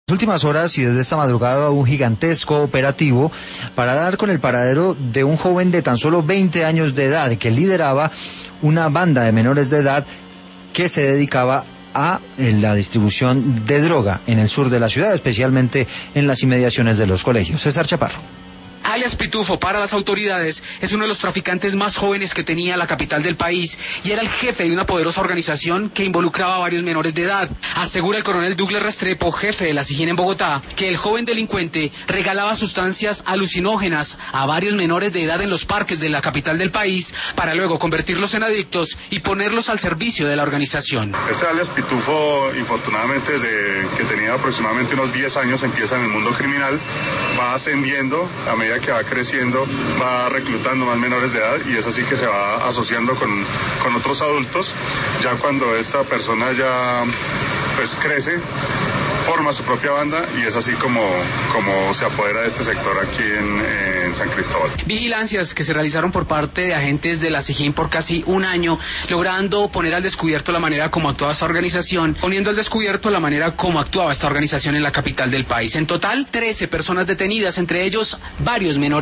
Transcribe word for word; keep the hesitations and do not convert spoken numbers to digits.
En las últimas horas y desde esta madrugada un gigantesco operativo para dar con el paradero de un joven de tan solo veinte años de edad que lideraba una banda de menores de edad que se dedicaba a la distribución de droga en el sur de la ciudad, especialmente en las inmediaciones de los colegios. César Chaparro. Alias Pitufo, para las autoridades, es uno de los traficantes más jóvenes que tenía la capital del país y era el jefe de una poderosa organización que involucraba a varios menores de edad. Asegura el coronel Douglas Restrepo, jefe de la S I G I N en Bogotá, que el joven delincuente regalaba sustancias alucinógenas a varios menores de edad en los parques de la capital del país para luego convertirlos en adictos y ponerlos al servicio de la organización. Este alias Pitufo, infortunadamente, desde que tenía aproximadamente unos diez años, empieza en el mundo criminal, va ascendiendo a medida que va creciendo, va reclutando más menores de edad y es así que se va asociando con, con otros adultos. Ya cuando esta persona ya pues crece, forma su propia banda y es así como, como se apodera de este sector aquí en, en San Cristóbal. Vigilancias que se realizaron por parte de agentes de la S I G I N por casi un año, logrando poner al descubierto la manera como actuaba esta organización, poniendo al descubierto la manera como actuaba esta organización en la capital del país. En total, trece personas detenidas, entre ellos varios menores.